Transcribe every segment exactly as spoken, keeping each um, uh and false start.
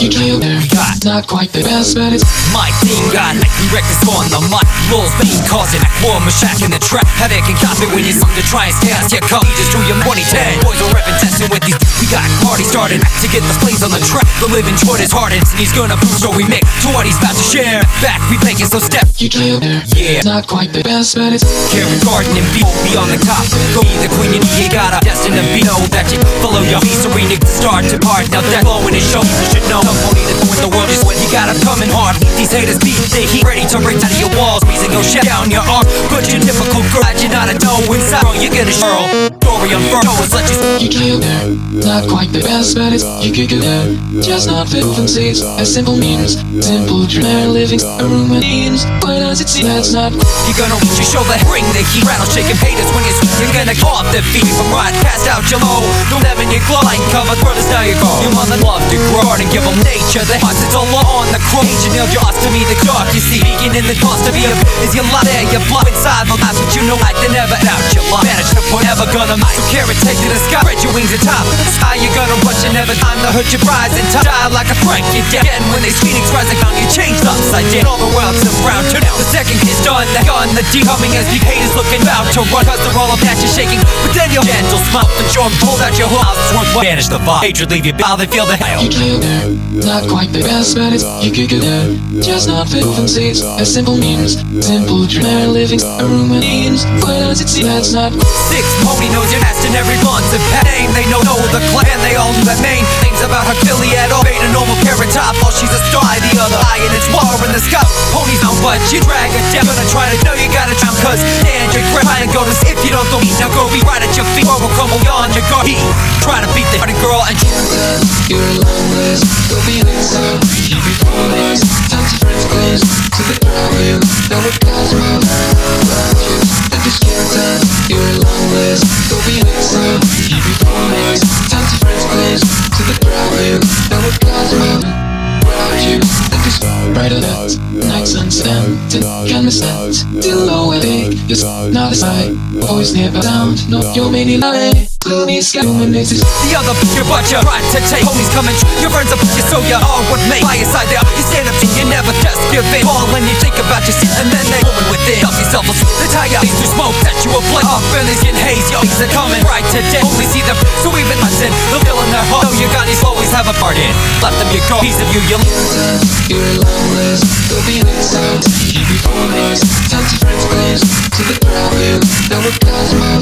You kill there. got Not quite the best, but it's my team got we wreck this on the mic. Lul's being causing war shack in the trap. How they can copy when you something to try and stay out. Here come just do your twenty ten. Boys are reppin' testing with these. We got party started to get the flames on the track. The living toward his hardens and he's gonna prove so we make to what he's about to share. Back we making so step. you kill there. Yeah. Not quite the best, but it's Karen Garden and be, be on the top. Go be the queen and you gotta destined to be. Know that you follow your feet, serene to start to part. Now that blowing his show, you should know. Some only to do in the world is when you gotta come in hard. These haters beat the heat, ready to break out of your walls. Squeezing your shit down your arm. But you're difficult girl, you're not a no inside. You get a shirl. Story unfurl, always let you. you kill there. Not quite the best, but it's you kick it there. Just not proven seeds as simple means. Simple dream living a room with names. Why does it seem that's not? You're gonna reach your shoulder, bring the heat. Rattle shaking haters when you're sweet. You're gonna go off the feet from right, cast out your low. Don't have in your glow, light covered brothers, now you go. Your mother loved to grow and give them nature. The hearts it's all on the crow. You nailed your to me, the dark you see. Speaking in the cost to be a is your lot there, your blood inside the lies, but you know like they never out your life. Manage to put never gonna miss. So carrot take to the sky, spread your wings atop. Sky you're gonna rush and never time to hurt your prize and time. Die like a prank, you're dead. And when they phoenix rising down, you changed upside down. All the world's around to now. The second is done, the gun, the deep coming as the haters looking about to run. Cause they're all up at you shaking, but then your gentle smile and show them hold out your house. Banish the vibe, hatred leave you bow, they feel the hell. You kill there. Not quite the best, but it's you kick it there. Just not proven seeds as simple means. Simple dream living a room with names. Why does it seem that's not? Six pony knows your nest in every blunt's a pet name. They know know the clan, they all know that main things about her Philly at all. Made a normal carrot top, while she's a star. The other eye and it's war in the sky. Ponies out, but you drag her down. Gonna try to know you gotta jump, cause and you're trying to go to if you don't go eat. Now go be right at your feet, or we'll come beyond your guard. He try to beat the party girl and You're a long list, go be an exile. Keep your phone time to friends close to the crowd. You know what God's around you. At this time, you're a long list, go be an exile. Keep your phone time to friends close to the crowd. You know what God's around you. At this brighter light, night sunset, can miss that. Till low and big, it's not a sight. Always near down, no, you're many light. Gloomy sky, illuminates. the other your butt you tried to take. Homies coming, your friends up you so you are what make. By your side there, you stand up and you never just give in. All when you think about your seat and then they woman within. Dump yourself, they tie you through smoke, set you ablaze. Off and they get haze, your things are coming right today. Only see them, so even listen, they'll feel in their heart. Know you got these always have a part in. Left them you go, piece of you, you You're a long list, go be an exile. Keep your phone eyes, time to friends close to the crowd. You know what God's around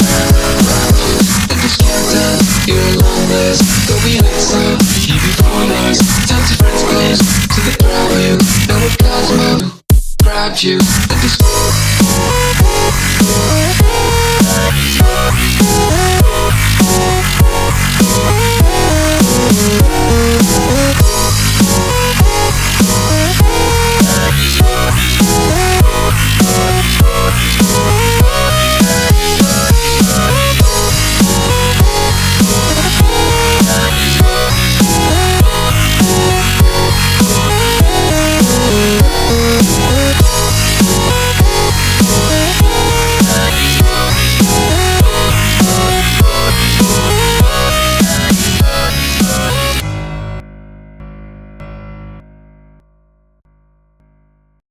you. At this time, you're a long list, go be an exile. Keep your phone eyes, time to friends close to the crowd. You know what God's around you. Grab you.